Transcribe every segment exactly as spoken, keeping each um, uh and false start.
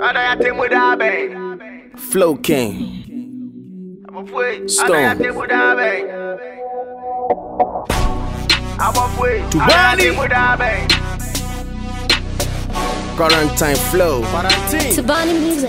Flow King. Stone. Tubani. Quarantine Flow. Tubani music.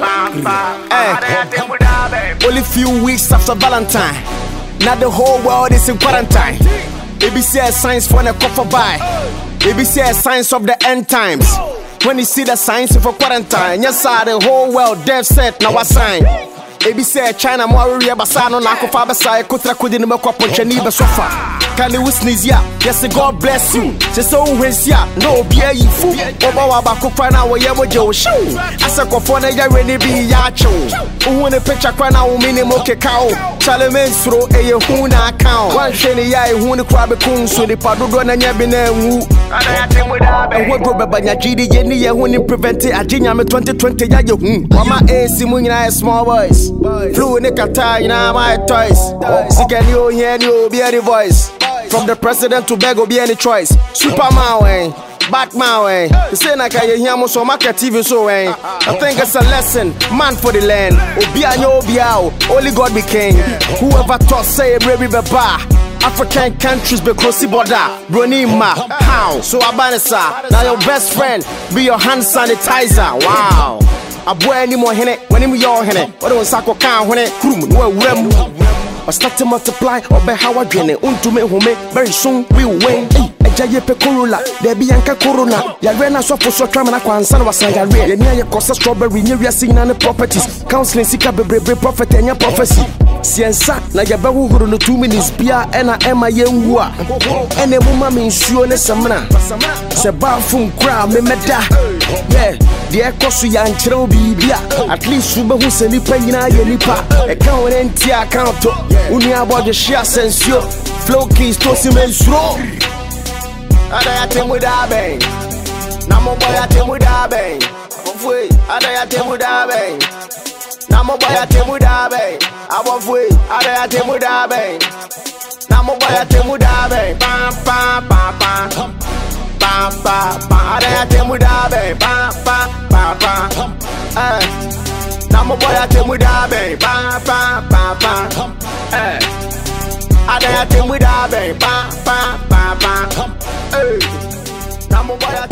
Hey. Only few weeks after Valentine. Now the whole world is in quarantine. A B C signs for the cover by. A B C signs of the end times. When you see the signs for quarantine, yes sir, the whole world dev set now a sign. A B C China more real basano na ko fa basa kutra kudi no mekwa ponchani be sofa. Can you sneeze ya? Yes, God bless you. Just so where's ya? No beer you fool. Oba wa ba kokwa na wo ye mo je wo show. Asa ko fo na ya ready be ya cho. Who the picture kwa na wo mini mo ke kao. Chale men sro e ye hu na account. Wan hwe ya e hu ni kwa be kun so ni padodo na nya bi na nwu. Ada ya temu da be. Wo go be banya gidi ye ni ye hu ni prevent ajinya me twenty twenty ya ye hu. Mama A C mu nyina small boys. Flu ni kata nyina my toys. Sikani o yen yo be the voice. From the president to beg or be any choice. Superman way, Batman way. You say na kaya hiamo so market T V so way. I think it's a lesson, man for the land. Obia nyo obiao, only God be king. Whoever thought say baby be bar. African countries be closely border. Bronima, how? So abanisa. Now your best friend be your hand sanitizer. Wow. A boy anymore hene, when him your hene. What do sako can when it krum no rem. I start to multiply, or be how I drain it. Unto me, home, very soon we will win. A Jayepe Corula, there be Anka Corona. Yarena so for so tramana Kwansan was a real. Near your cost strawberry, near your singing and the properties. Counseling Sika Bebre prophet and your prophecy. Siensa, na yabahu no two minutes, Bia and I am a young wa. And a woman means sure Samana. Seba from crowd, me meta. Yeah, the Ecosu Yan Cherobi, at least Suba who send me payina Yenipa. A count and tia account. Unia about the share sense yo. Flow keys to Simen Sro. Ada ya temu da bang. Namo boy ya temu da bang. Ofwe, ada ya temu da bang. Namo boy ya temu da bang. Abofwe, ada ya temu da bang. Namo boy ya temu da bang. Pam pam pam pam. Pam pam pam. Ada ya temu da bang. Pam pam pam pam. Eh. Namo boy ya temu da bang. Pam pam pam pam. Eh. Ada ya temu da bang. Pam pam pam pam. Eh. Namo boy ya